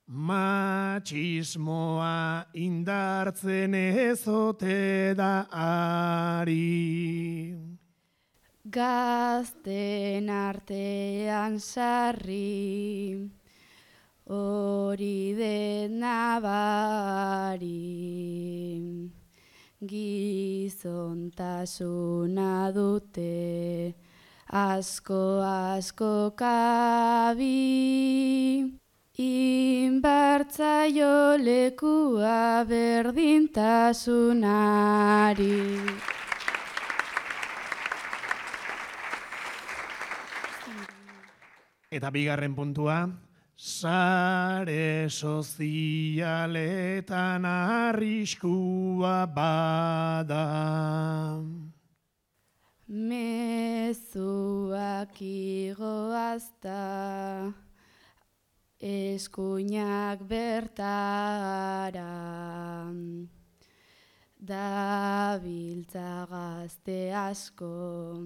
Matxismoa indartzen ezote da ari. Gazten artean sarri, hori den nabari. Gizontasuna dute asko kabi. Inbartzaio lekua berdintasunari. Eta bigarren puntua, sare sozialetan arriskua bada. Mezuak igoazta, eskuinak bertara. Dabiltza gazte asko,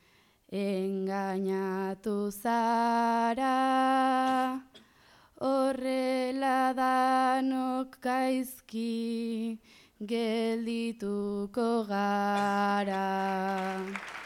engainatu zara, horrela danok gaizki geldituko gara.